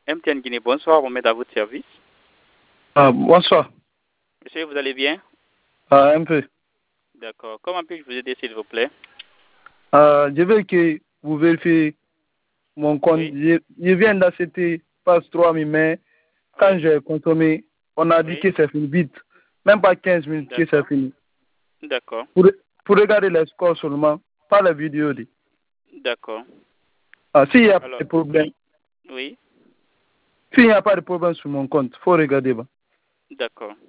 MTN Guinée, bonsoir, on met à votre service. Bonsoir. Monsieur, vous allez bien? Un peu. D'accord. Comment puis-je vous aider, s'il vous plaît? Je veux que vous vérifiez mon compte. Oui. Je viens d'acheter passe 3000, mais quand j'ai consommé, on a dit que c'est fini vite. Même pas 15 minutes que c'est fini. D'accord. Pour regarder les scores seulement, pas les vidéos. D'accord. S'il n'y a pas de problème. Oui. S'il n'y a pas de problème sur mon compte, il faut regarder. D'accord.